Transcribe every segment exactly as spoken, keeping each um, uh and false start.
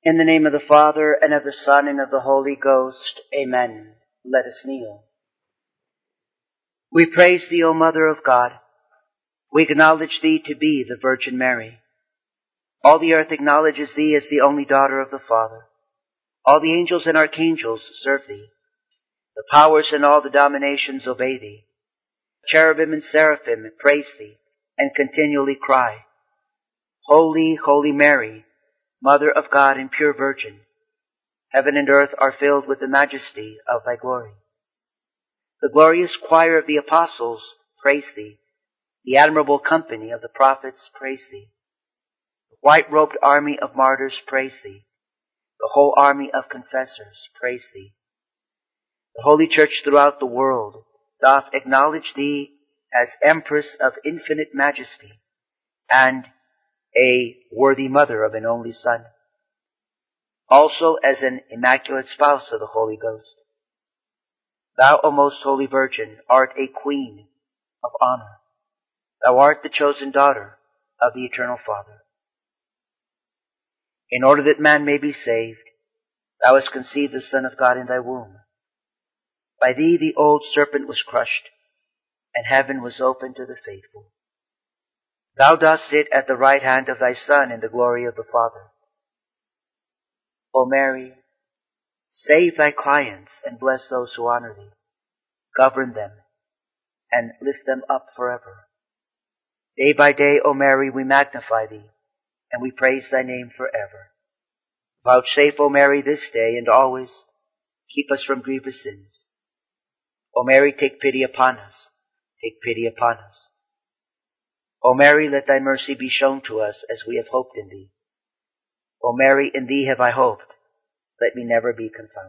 In the name of the Father, and of the Son, and of the Holy Ghost. Amen. Let us kneel. We praise thee, O Mother of God. We acknowledge thee to be the Virgin Mary. All the earth acknowledges thee as the only daughter of the Father. All the angels and archangels serve thee. The powers and all the dominations obey thee. Cherubim and seraphim praise thee, and continually cry, Holy, Holy Mary, Mother of God and pure Virgin, heaven and earth are filled with the majesty of thy glory. The glorious choir of the apostles praise thee. The admirable company of the prophets praise thee. The white-robed army of martyrs praise thee. The whole army of confessors praise thee. The Holy Church throughout the world doth acknowledge thee as Empress of infinite majesty, and a worthy mother of an only Son, also as an immaculate spouse of the Holy Ghost. Thou, O most holy Virgin, art a queen of honor. Thou art the chosen daughter of the Eternal Father. In order that man may be saved, thou hast conceived the Son of God in thy womb. By thee the old serpent was crushed, and heaven was opened to the faithful. Thou dost sit at the right hand of thy Son in the glory of the Father. O Mary, save thy clients and bless those who honor thee. Govern them and lift them up forever. Day by day, O Mary, we magnify thee, and we praise thy name forever. Vouchsafe, O Mary, this day and always keep us from grievous sins. O Mary, take pity upon us. Take pity upon us. O Mary, let thy mercy be shown to us as we have hoped in thee. O Mary, in thee have I hoped. Let me never be confounded.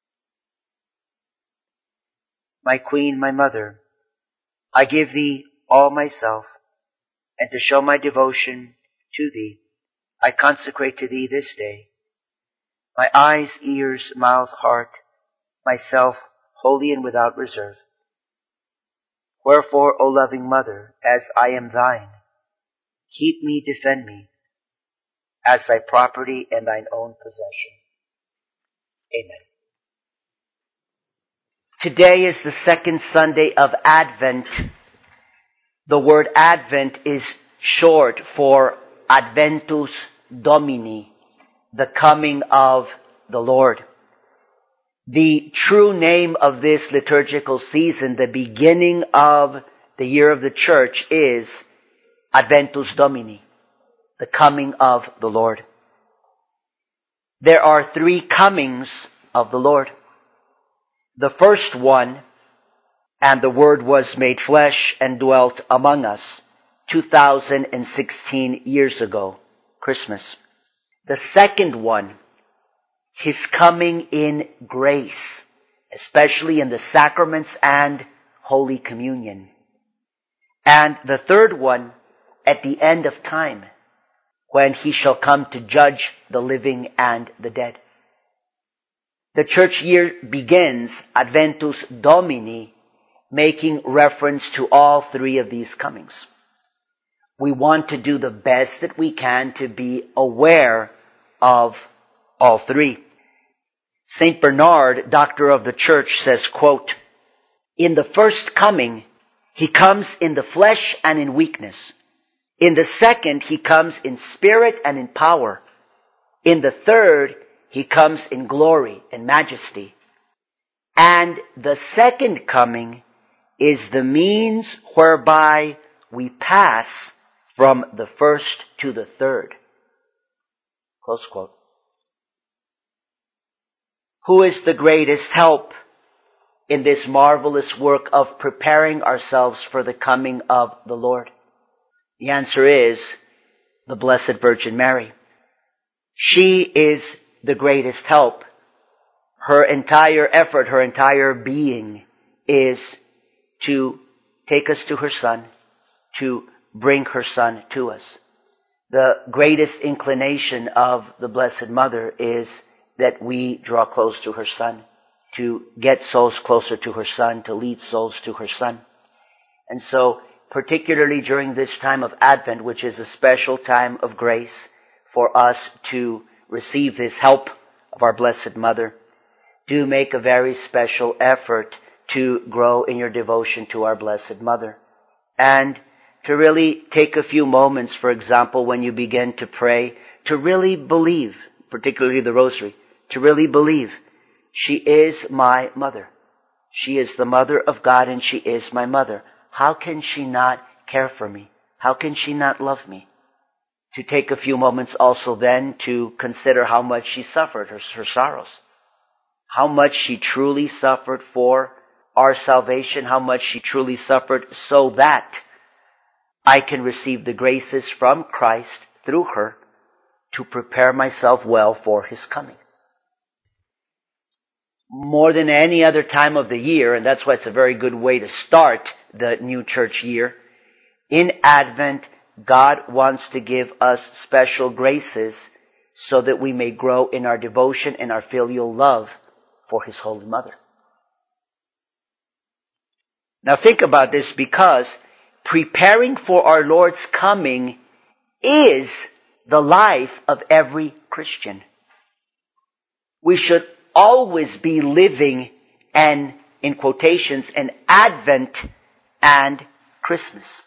My Queen, my Mother, I give thee all myself, and to show my devotion to thee, I consecrate to thee this day my eyes, ears, mouth, heart, myself, wholly and without reserve. Wherefore, O loving Mother, as I am thine, keep me, defend me, as thy property and thine own possession. Amen. Today is the second Sunday of Advent. The word Advent is short for Adventus Domini, the coming of the Lord. The true name of this liturgical season, the beginning of the year of the Church, is Adventus Domini, the coming of the Lord. There are three comings of the Lord. The first one, and the Word was made flesh and dwelt among us, two thousand sixteen years ago, Christmas. The second one, His coming in grace, especially in the sacraments and Holy Communion. And the third one, at the end of time, when He shall come to judge the living and the dead. The church year begins, Adventus Domini, making reference to all three of these comings. We want to do the best that we can to be aware of all three. Saint Bernard, doctor of the Church, says, quote, in the first coming, He comes in the flesh and in weakness. In the second, He comes in spirit and in power. In the third, He comes in glory and majesty. And the second coming is the means whereby we pass from the first to the third. Close quote. Who is the greatest help in this marvelous work of preparing ourselves for the coming of the Lord? The answer is the Blessed Virgin Mary. She is the greatest help. Her entire effort, her entire being is to take us to her Son, to bring her Son to us. The greatest inclination of the Blessed Mother is that we draw close to her Son, to get souls closer to her Son, to lead souls to her Son. And so, particularly during this time of Advent, which is a special time of grace for us to receive this help of our Blessed Mother, do make a very special effort to grow in your devotion to our Blessed Mother. And to really take a few moments, for example, when you begin to pray, to really believe, particularly the Rosary, to really believe, she is my mother. She is the Mother of God and she is my mother. How can she not care for me? How can she not love me? To take a few moments also then to consider how much she suffered, her, her sorrows. How much she truly suffered for our salvation, how much she truly suffered so that I can receive the graces from Christ through her to prepare myself well for His coming. More than any other time of the year, and that's why it's a very good way to start the new church year, in Advent, God wants to give us special graces so that we may grow in our devotion and our filial love for His Holy Mother. Now think about this, because preparing for our Lord's coming is the life of every Christian. We should always be living an, in quotations, an Advent and Christmas.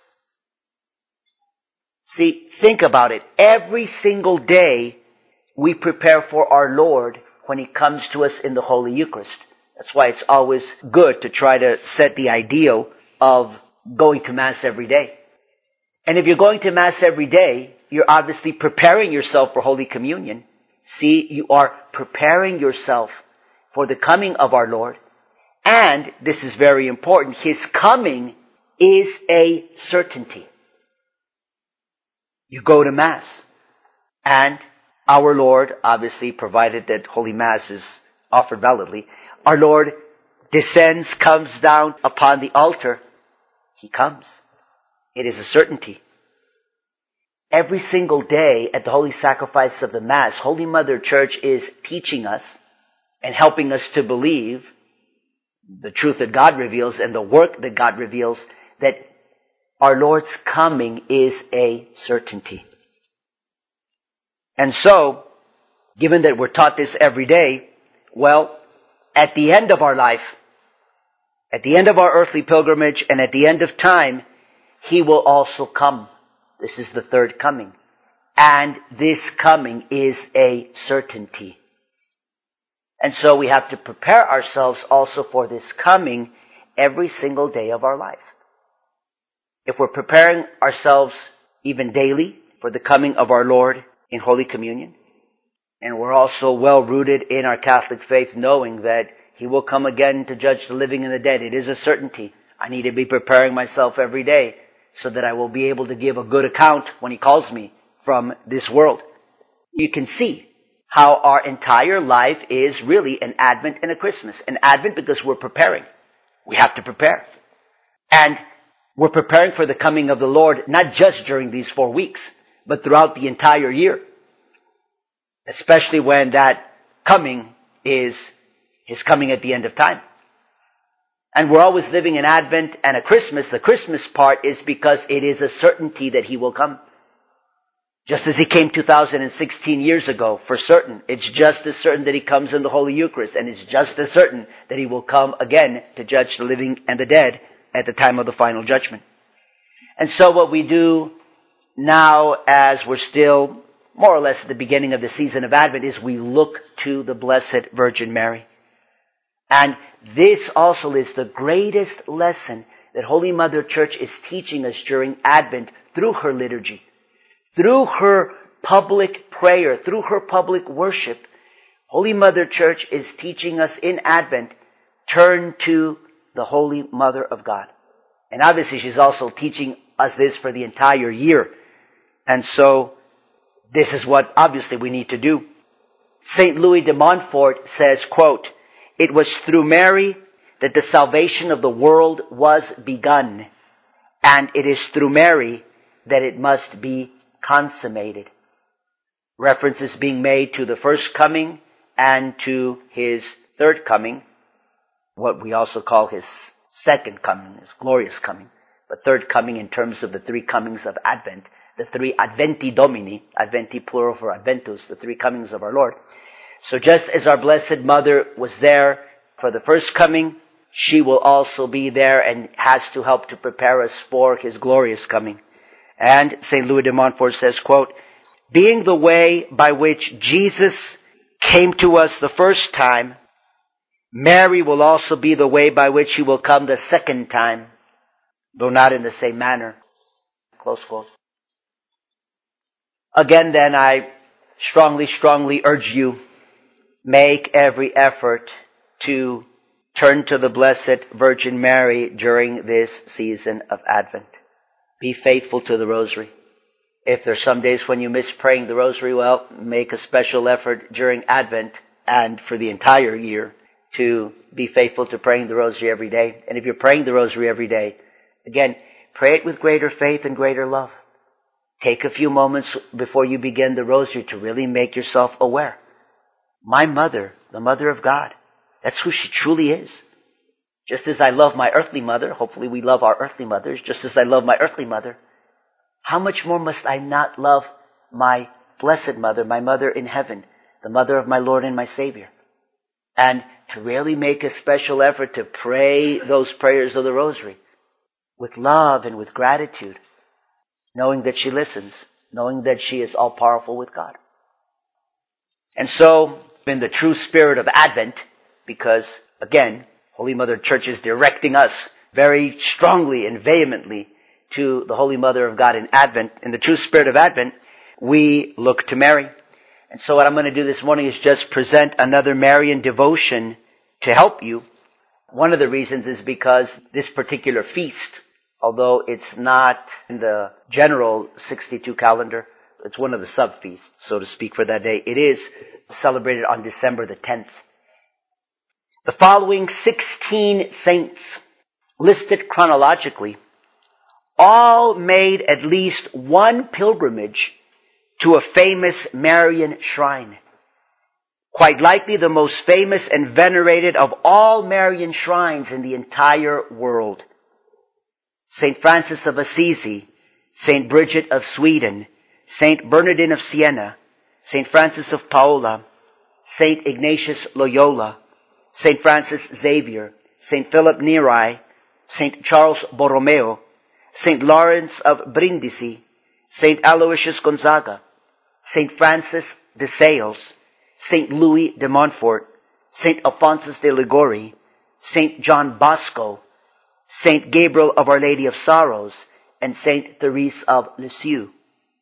See, think about it. Every single day we prepare for our Lord when He comes to us in the Holy Eucharist. That's why it's always good to try to set the ideal of going to Mass every day. And if you're going to Mass every day, you're obviously preparing yourself for Holy Communion. See, you are preparing yourself for the coming of our Lord. And, this is very important, His coming is a certainty. You go to Mass, and our Lord, obviously, provided that Holy Mass is offered validly, our Lord descends, comes down upon the altar. He comes. It is a certainty. Every single day at the Holy Sacrifice of the Mass, Holy Mother Church is teaching us and helping us to believe the truth that God reveals and the work that God reveals, that our Lord's coming is a certainty. And so, given that we're taught this every day, well, at the end of our life, at the end of our earthly pilgrimage, and at the end of time, He will also come. This is the third coming. And this coming is a certainty. And so we have to prepare ourselves also for this coming every single day of our life. If we're preparing ourselves even daily for the coming of our Lord in Holy Communion, and we're also well rooted in our Catholic faith, knowing that He will come again to judge the living and the dead, it is a certainty. I need to be preparing myself every day so that I will be able to give a good account when He calls me from this world. You can see how our entire life is really an Advent and a Christmas. An Advent because we're preparing. We have to prepare. And we're preparing for the coming of the Lord, not just during these four weeks, but throughout the entire year. Especially when that coming is His coming at the end of time. And we're always living an Advent and a Christmas. The Christmas part is because it is a certainty that He will come. Just as He came two thousand sixteen years ago, for certain. It's just as certain that He comes in the Holy Eucharist, and it's just as certain that He will come again to judge the living and the dead at the time of the final judgment. And so what we do now, as we're still more or less at the beginning of the season of Advent, is we look to the Blessed Virgin Mary. And this also is the greatest lesson that Holy Mother Church is teaching us during Advent through her liturgy, through her public prayer, through her public worship. Holy Mother Church is teaching us in Advent, turn to the Holy Mother of God. And obviously she's also teaching us this for the entire year. And so this is what obviously we need to do. Saint Louis de Montfort says, quote, "It was through Mary that the salvation of the world was begun, and it is through Mary that it must be consummated." References being made to the first coming and to His third coming, what we also call His second coming, His glorious coming, but third coming in terms of the three comings of Advent, the three Adventi Domini, Adventi plural for Adventus, the three comings of our Lord. So just as our Blessed Mother was there for the first coming, she will also be there and has to help to prepare us for His glorious coming. And Saint Louis de Montfort says, quote, being the way by which Jesus came to us the first time, Mary will also be the way by which He will come the second time, though not in the same manner. Close quote. Again then, I strongly, strongly urge you, make every effort to turn to the Blessed Virgin Mary during this season of Advent. Be faithful to the Rosary. If there's some days when you miss praying the Rosary, well, make a special effort during Advent and for the entire year to be faithful to praying the Rosary every day. And if you're praying the Rosary every day, again, pray it with greater faith and greater love. Take a few moments before you begin the Rosary to really make yourself aware. My mother, the Mother of God, that's who she truly is. Just as I love my earthly mother, hopefully we love our earthly mothers, just as I love my earthly mother, how much more must I not love my Blessed Mother, my Mother in heaven, the Mother of my Lord and my Savior? And to really make a special effort to pray those prayers of the Rosary with love and with gratitude, knowing that she listens, knowing that she is all-powerful with God. And so, in the true spirit of Advent, because, again, Holy Mother Church is directing us very strongly and vehemently to the Holy Mother of God in Advent. In the true spirit of Advent, we look to Mary. And so what I'm going to do this morning is just present another Marian devotion to help you. One of the reasons is because this particular feast, although it's not in the general sixty-two calendar, it's one of the sub-feasts, so to speak, for that day. It is celebrated on December the tenth. The following sixteen saints, listed chronologically, all made at least one pilgrimage to a famous Marian shrine. Quite likely the most famous and venerated of all Marian shrines in the entire world. Saint Francis of Assisi, Saint Bridget of Sweden, Saint Bernardine of Siena, Saint Francis of Paola, Saint Ignatius Loyola, Saint Francis Xavier, Saint Philip Neri, Saint Charles Borromeo, Saint Lawrence of Brindisi, Saint Aloysius Gonzaga, Saint Francis de Sales, Saint Louis de Montfort, Saint Alphonsus de Liguori, Saint John Bosco, Saint Gabriel of Our Lady of Sorrows, and Saint Therese of Lisieux.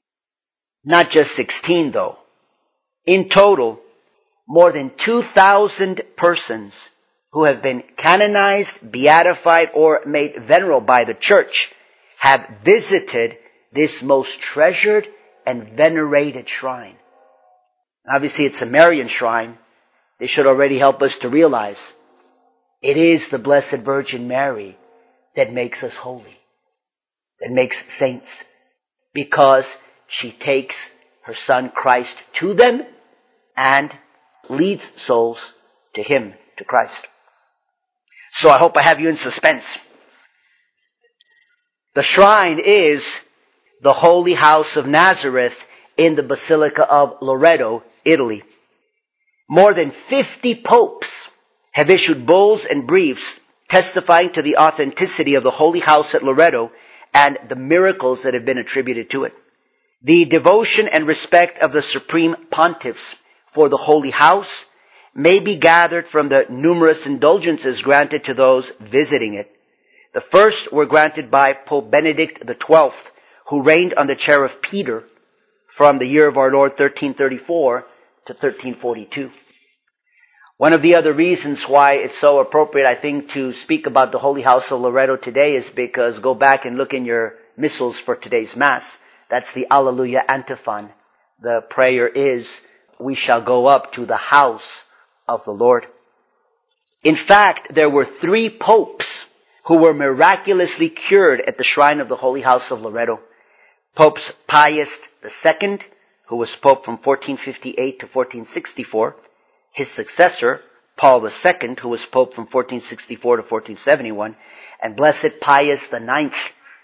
Not just sixteen though. In total, more than two thousand persons who have been canonized, beatified, or made venerable by the Church have visited this most treasured and venerated shrine. Obviously, it's a Marian shrine. This should already help us to realize it is the Blessed Virgin Mary that makes us holy, that makes saints, because she takes her Son Christ to them and leads souls to Him, to Christ. So I hope I have you in suspense. The shrine is the Holy House of Nazareth in the Basilica of Loreto, Italy. More than fifty popes have issued bulls and briefs testifying to the authenticity of the Holy House at Loreto and the miracles that have been attributed to it. The devotion and respect of the Supreme Pontiffs for the Holy House may be gathered from the numerous indulgences granted to those visiting it. The first were granted by Pope Benedict the twelfth, who reigned on the chair of Peter from the year of our Lord thirteen thirty-four to thirteen forty-two. One of the other reasons why it's so appropriate, I think, to speak about the Holy House of Loreto today is because go back and look in your missals for today's Mass. That's the Alleluia antiphon. The prayer is, we shall go up to the house of the Lord. In fact, there were three popes who were miraculously cured at the shrine of the Holy House of Loreto. Popes Pius the Second, who was Pope from fourteen fifty-eight to fourteen sixty-four, his successor, Paul the Second, who was Pope from fourteen sixty-four to fourteen seventy-one, and Blessed Pius the Ninth,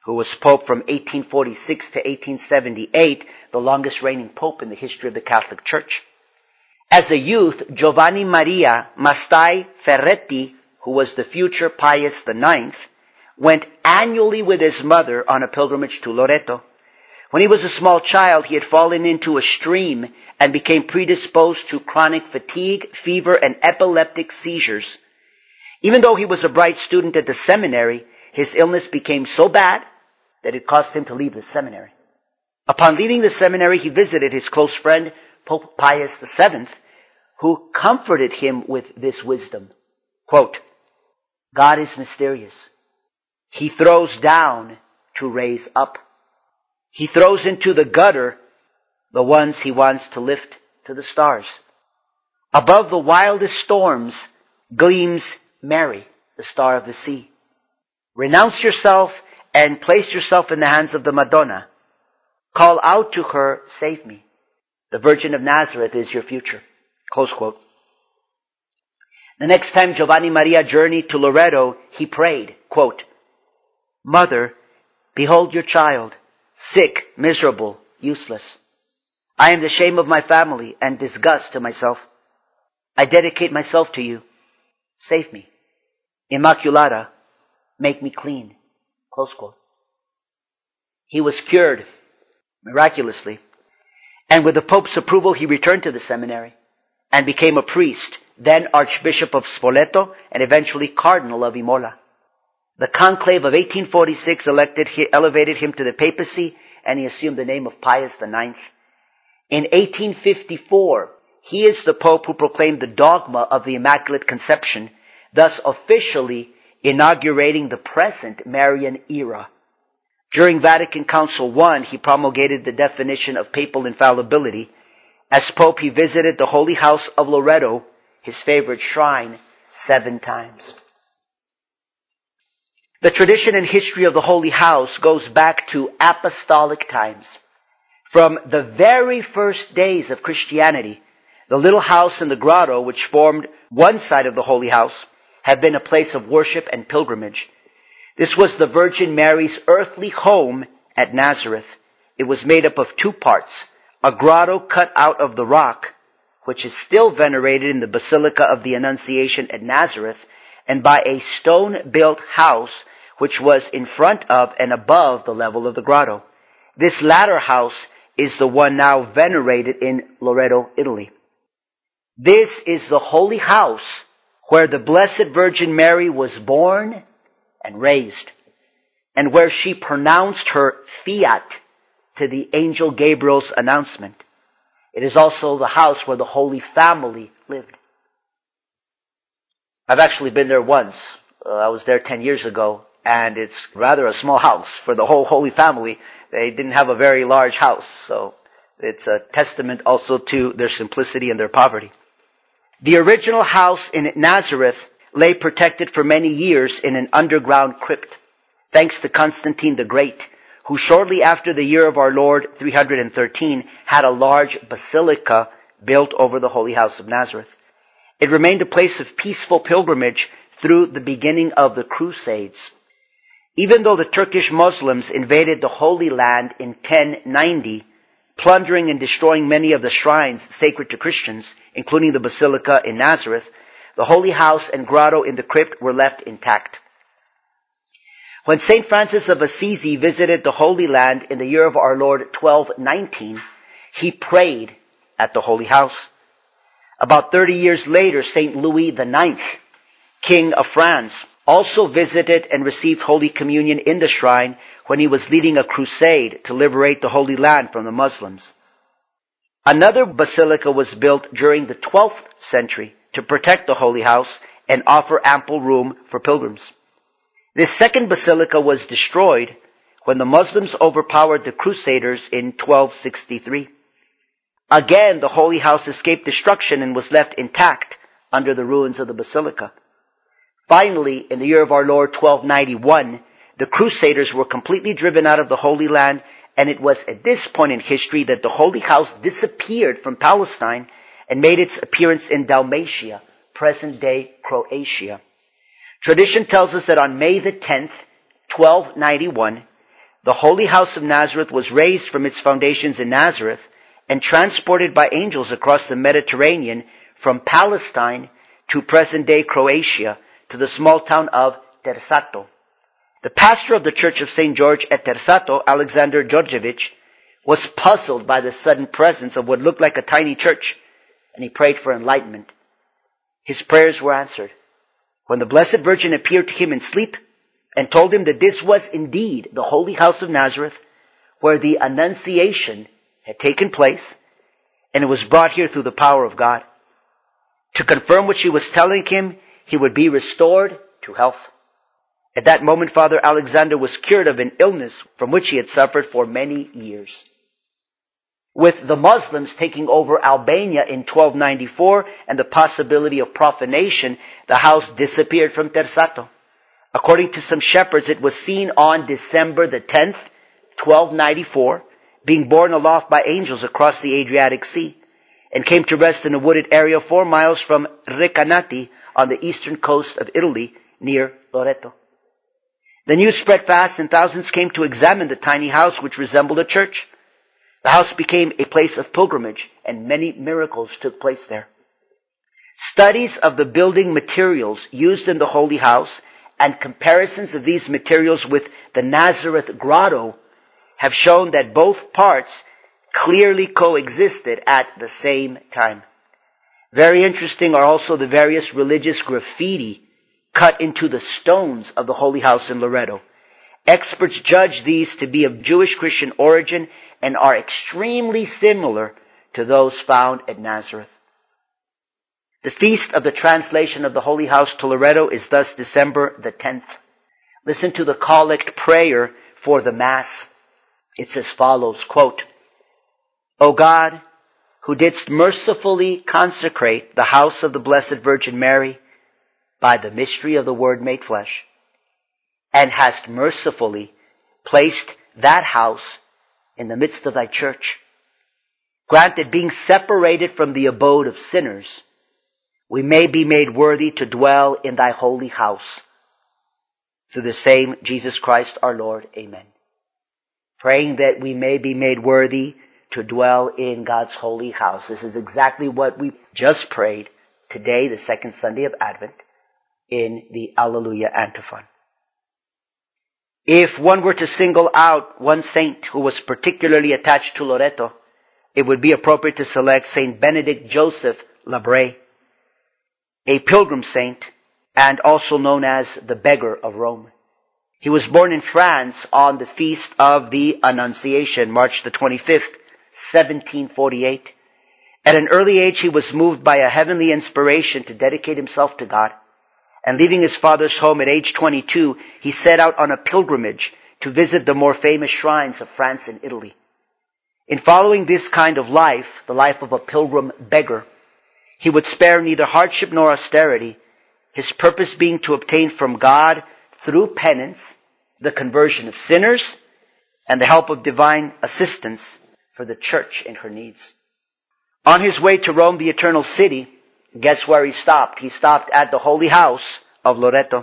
who was pope from eighteen forty-six to eighteen seventy-eight, the longest reigning pope in the history of the Catholic Church. As a youth, Giovanni Maria Mastai Ferretti, who was the future Pius the Ninth, went annually with his mother on a pilgrimage to Loreto. When he was a small child, he had fallen into a stream and became predisposed to chronic fatigue, fever, and epileptic seizures. Even though he was a bright student at the seminary, his illness became so bad that it caused him to leave the seminary. Upon leaving the seminary, he visited his close friend, Pope Pius the Seventh, who comforted him with this wisdom. Quote, God is mysterious. He throws down to raise up. He throws into the gutter the ones he wants to lift to the stars. Above the wildest storms gleams Mary, the star of the sea. Renounce yourself and place yourself in the hands of the Madonna. Call out to her, save me. The Virgin of Nazareth is your future. Close quote. The next time Giovanni Maria journeyed to Loreto, he prayed, quote, Mother, behold your child, sick, miserable, useless. I am the shame of my family and disgust to myself. I dedicate myself to you. Save me. Immaculata, make me clean. Close quote. He was cured miraculously. And with the Pope's approval, he returned to the seminary and became a priest, then Archbishop of Spoleto and eventually Cardinal of Imola. The conclave of eighteen forty-six elected, he elevated him to the papacy, and he assumed the name of Pius the Ninth. In eighteen fifty-four, he is the Pope who proclaimed the dogma of the Immaculate Conception, thus officially inaugurating the present Marian era. During Vatican Council One, he promulgated the definition of papal infallibility. As Pope, he visited the Holy House of Loreto, his favorite shrine, seven times. The tradition and history of the Holy House goes back to apostolic times. From the very first days of Christianity, the little house in the grotto, which formed one side of the Holy House, had been a place of worship and pilgrimage. This was the Virgin Mary's earthly home at Nazareth. It was made up of two parts, a grotto cut out of the rock, which is still venerated in the Basilica of the Annunciation at Nazareth, and by a stone-built house which was in front of and above the level of the grotto. This latter house is the one now venerated in Loreto, Italy. This is the holy house where the Blessed Virgin Mary was born and raised, and where she pronounced her fiat to the angel Gabriel's announcement. It is also the house where the Holy Family lived. I've actually been there once. Uh, I was there ten years ago, and it's rather a small house for the whole Holy Family. They didn't have a very large house, so it's a testament also to their simplicity and their poverty. The original house in Nazareth lay protected for many years in an underground crypt, thanks to Constantine the Great, who shortly after the year of our Lord three hundred thirteen had a large basilica built over the Holy House of Nazareth. It remained a place of peaceful pilgrimage through the beginning of the Crusades. Even though the Turkish Muslims invaded the Holy Land in ten ninety, plundering and destroying many of the shrines sacred to Christians, including the Basilica in Nazareth, the Holy House and grotto in the crypt were left intact. When Saint Francis of Assisi visited the Holy Land in the year of our Lord twelve nineteen, he prayed at the Holy House. About thirty years later, Saint Louis the Ninth, King of France, also visited and received Holy Communion in the shrine when he was leading a crusade to liberate the Holy Land from the Muslims. Another basilica was built during the twelfth century to protect the Holy House and offer ample room for pilgrims. This second basilica was destroyed when the Muslims overpowered the Crusaders in twelve sixty-three. Again, the Holy House escaped destruction and was left intact under the ruins of the basilica. Finally, in the year of our Lord twelve ninety-one, the Crusaders were completely driven out of the Holy Land, and it was at this point in history that the Holy House disappeared from Palestine and made its appearance in Dalmatia, present-day Croatia. Tradition tells us that on May the tenth, twelve ninety-one, The Holy House of Nazareth was raised from its foundations in Nazareth and transported by angels across the Mediterranean from Palestine to present-day Croatia to the small town of Tersato. The pastor of the Church of Saint George at Tersato, Alexander Georgievich, was puzzled by the sudden presence of what looked like a tiny church, and he prayed for enlightenment. His prayers were answered. When the Blessed Virgin appeared to him in sleep and told him that this was indeed the Holy House of Nazareth, where the Annunciation had taken place, and it was brought here through the power of God. To confirm what she was telling him, he would be restored to health. At that moment, Father Alexander was cured of an illness from which he had suffered for many years. With the Muslims taking over Albania in twelve ninety-four and the possibility of profanation, the house disappeared from Tersato. According to some shepherds, it was seen on December the tenth, twelve ninety-four, being borne aloft by angels across the Adriatic Sea, and came to rest in a wooded area four miles from Recanati on the eastern coast of Italy near Loreto. The news spread fast and thousands came to examine the tiny house which resembled a church. The house became a place of pilgrimage and many miracles took place there. Studies of the building materials used in the Holy House and comparisons of these materials with the Nazareth grotto have shown that both parts clearly coexisted at the same time. Very interesting are also the various religious graffiti cut into the stones of the Holy House in Loreto. Experts judge these to be of Jewish Christian origin and are extremely similar to those found at Nazareth. The feast of the translation of the Holy House to Loreto is thus December the tenth. Listen to the collect prayer for the Mass. It's as follows, quote, O God, who didst mercifully consecrate the house of the Blessed Virgin Mary by the mystery of the Word made flesh, and hast mercifully placed that house in the midst of thy church, grant that being separated from the abode of sinners, we may be made worthy to dwell in thy holy house. Through the same Jesus Christ our Lord. Amen. Praying that we may be made worthy to dwell in God's holy house. This is exactly what we just prayed today, the second Sunday of Advent, in the Alleluia antiphon. If one were to single out one saint who was particularly attached to Loreto, it would be appropriate to select Saint Benedict Joseph Labre, a pilgrim saint and also known as the Beggar of Rome. He was born in France on the feast of the Annunciation, March the twenty-fifth, seventeen forty-eight. At an early age, he was moved by a heavenly inspiration to dedicate himself to God. And leaving his father's home at age twenty-two, he set out on a pilgrimage to visit the more famous shrines of France and Italy. In following this kind of life, the life of a pilgrim beggar, he would spare neither hardship nor austerity, his purpose being to obtain from God, through penance, the conversion of sinners and the help of divine assistance for the church in her needs. On his way to Rome, the eternal city, guess where he stopped? He stopped at the Holy House of Loreto.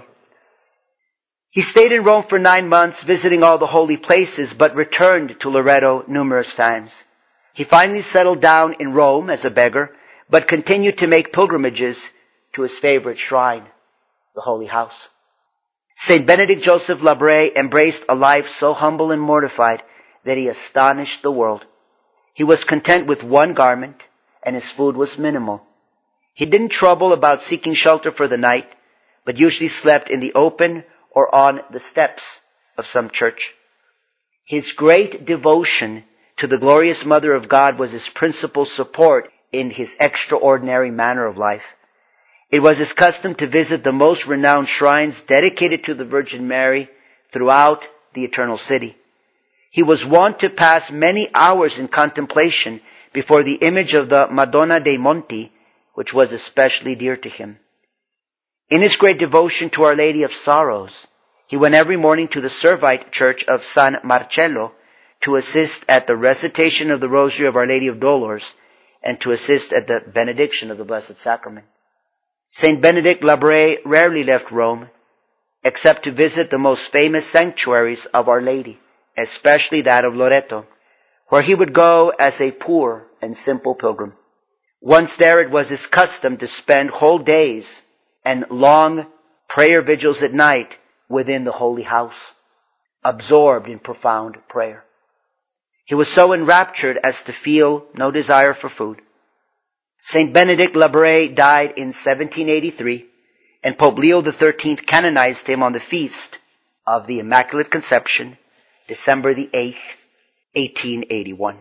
He stayed in Rome for nine months, visiting all the holy places, but returned to Loreto numerous times. He finally settled down in Rome as a beggar, but continued to make pilgrimages to his favorite shrine, the Holy House. Saint Benedict Joseph Labre embraced a life so humble and mortified that he astonished the world. He was content with one garment, and his food was minimal. He didn't trouble about seeking shelter for the night, but usually slept in the open or on the steps of some church. His great devotion to the glorious Mother of God was his principal support in his extraordinary manner of life. It was his custom to visit the most renowned shrines dedicated to the Virgin Mary throughout the eternal city. He was wont to pass many hours in contemplation before the image of the Madonna dei Monti, which was especially dear to him. In his great devotion to Our Lady of Sorrows, he went every morning to the Servite Church of San Marcello to assist at the recitation of the Rosary of Our Lady of Dolors and to assist at the benediction of the Blessed Sacrament. Saint Benedict Labre rarely left Rome, except to visit the most famous sanctuaries of Our Lady, especially that of Loreto, where he would go as a poor and simple pilgrim. Once there, it was his custom to spend whole days and long prayer vigils at night within the holy house, absorbed in profound prayer. He was so enraptured as to feel no desire for food. Saint Benedict Labre died in seventeen eighty-three, and Pope Leo the thirteenth canonized him on the feast of the Immaculate Conception, December the eighth, eighteen eighty-one.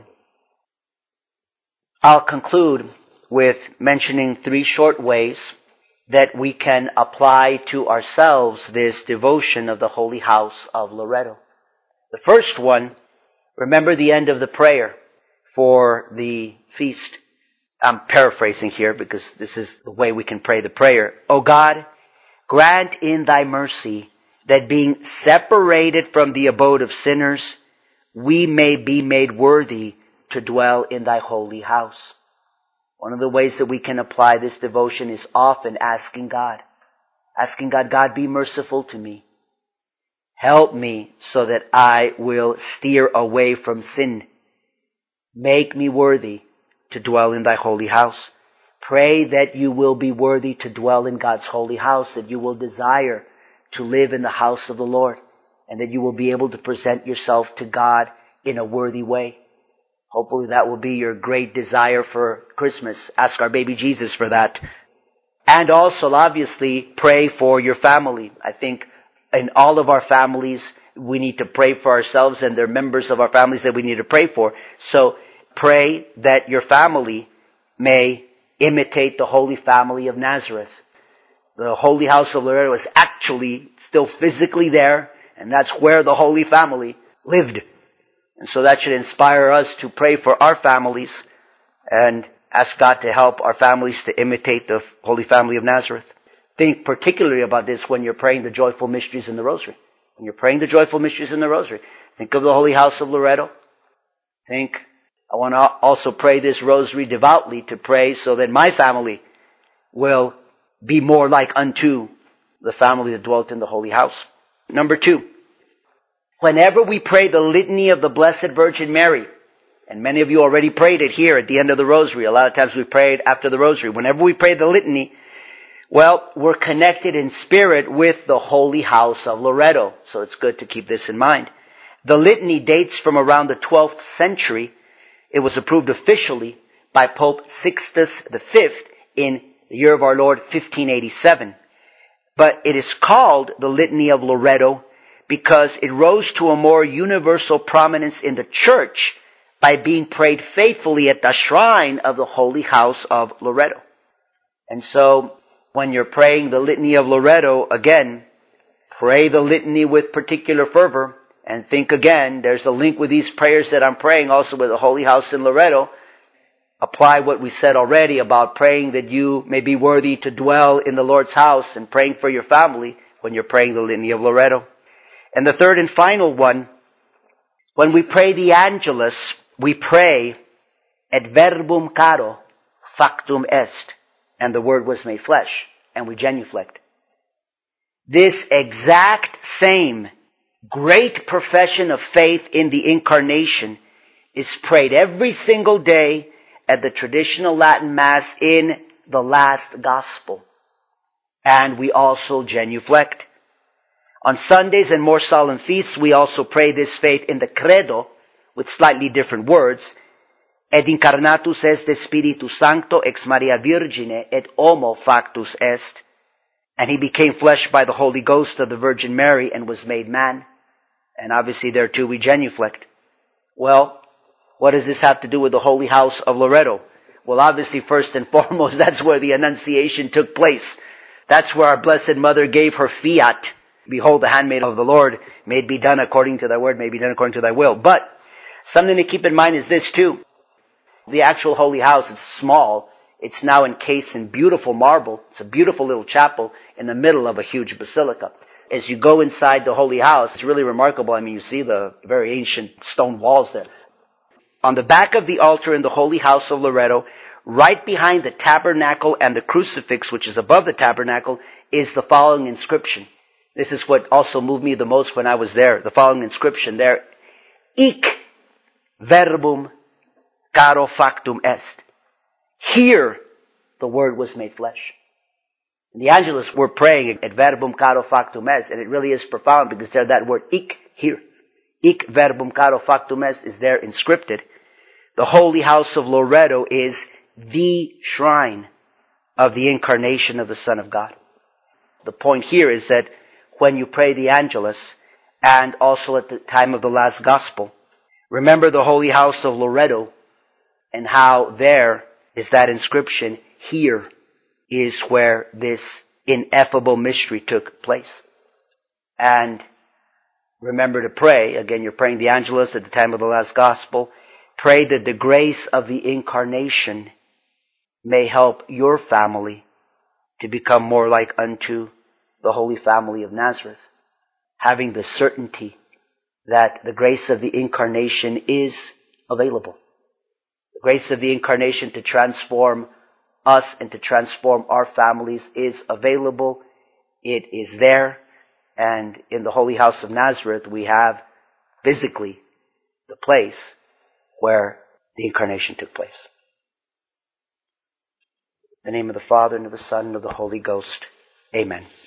I'll conclude with mentioning three short ways that we can apply to ourselves this devotion of the Holy House of Loreto. The first one, remember the end of the prayer for the feast. I'm paraphrasing here because this is the way we can pray the prayer. O God, grant in thy mercy that being separated from the abode of sinners, we may be made worthy to dwell in thy holy house. One of the ways that we can apply this devotion is often asking God. Asking God, God, be merciful to me. Help me so that I will steer away from sin. Make me worthy to dwell in thy holy house. Pray that you will be worthy to dwell in God's holy house, that you will desire to live in the house of the Lord, and that you will be able to present yourself to God in a worthy way. Hopefully that will be your great desire for Christmas. Ask our baby Jesus for that. And also, obviously, pray for your family. I think in all of our families, we need to pray for ourselves, and there are members of our families that we need to pray for. So pray that your family may imitate the Holy Family of Nazareth. The Holy House of Loreto is actually still physically there, and that's where the Holy Family lived. And so that should inspire us to pray for our families and ask God to help our families to imitate the Holy Family of Nazareth. Think particularly about this when you're praying the joyful mysteries in the Rosary. When you're praying the joyful mysteries in the Rosary, think of the Holy House of Loreto. Think, I want to also pray this Rosary devoutly, to pray so that my family will be more like unto the family that dwelt in the Holy House. Number two, whenever we pray the Litany of the Blessed Virgin Mary, and many of you already prayed it here at the end of the Rosary. A lot of times we pray it after the Rosary. Whenever we pray the Litany, well, we're connected in spirit with the Holy House of Loreto. So it's good to keep this in mind. The Litany dates from around the twelfth century. It was approved officially by Pope Sixtus the Fifth in the year of our Lord, fifteen eighty-seven. But it is called the Litany of Loreto because it rose to a more universal prominence in the Church by being prayed faithfully at the shrine of the Holy House of Loreto. And so, when you're praying the Litany of Loreto, again, pray the Litany with particular fervor, and think again, there's a link with these prayers that I'm praying also with the Holy House in Loreto. Apply what we said already about praying that you may be worthy to dwell in the Lord's house, and praying for your family when you're praying the Litany of Loreto. And the third and final one, when we pray the Angelus, we pray, et verbum caro factum est, and the Word was made flesh, and we genuflect. This exact same great profession of faith in the Incarnation is prayed every single day at the traditional Latin Mass in the last Gospel. And we also genuflect. On Sundays and more solemn feasts, we also pray this faith in the Credo with slightly different words. Et incarnatus est de Spiritu Sancto ex Maria Virgine et homo factus est. And he became flesh by the Holy Ghost of the Virgin Mary and was made man. And obviously there too we genuflect. Well, what does this have to do with the Holy House of Loreto? Well, obviously first and foremost, that's where the Annunciation took place. That's where our Blessed Mother gave her fiat. Behold, the handmaid of the Lord, may it be done according to thy word, may it be done according to thy will. But something to keep in mind is this too. The actual Holy House is small. It's now encased in beautiful marble. It's a beautiful little chapel in the middle of a huge basilica. As you go inside the Holy House, it's really remarkable. I mean, you see the very ancient stone walls there. On the back of the altar in the Holy House of Loreto, right behind the tabernacle and the crucifix, which is above the tabernacle, is the following inscription. This is what also moved me the most when I was there. The following inscription there. Hic verbum caro factum est. Here the Word was made flesh. In the Angelus we're praying et verbum caro factum est, and it really is profound because there's that word hic here. Hic verbum caro factum est is there inscripted. The Holy House of Loreto is the shrine of the incarnation of the Son of God. The point here is that when you pray the Angelus, and also at the time of the last Gospel, remember the Holy House of Loreto and how there is that inscription, here is where this ineffable mystery took place. And remember to pray, again you're praying the Angelus at the time of the last Gospel, pray that the grace of the incarnation may help your family to become more like unto the Holy Family of Nazareth, having the certainty that the grace of the incarnation is available. The grace of the incarnation to transform us and to transform our families is available. It is there. And in the Holy House of Nazareth, we have physically the place where the incarnation took place. In the name of the Father, and of the Son, and of the Holy Ghost. Amen.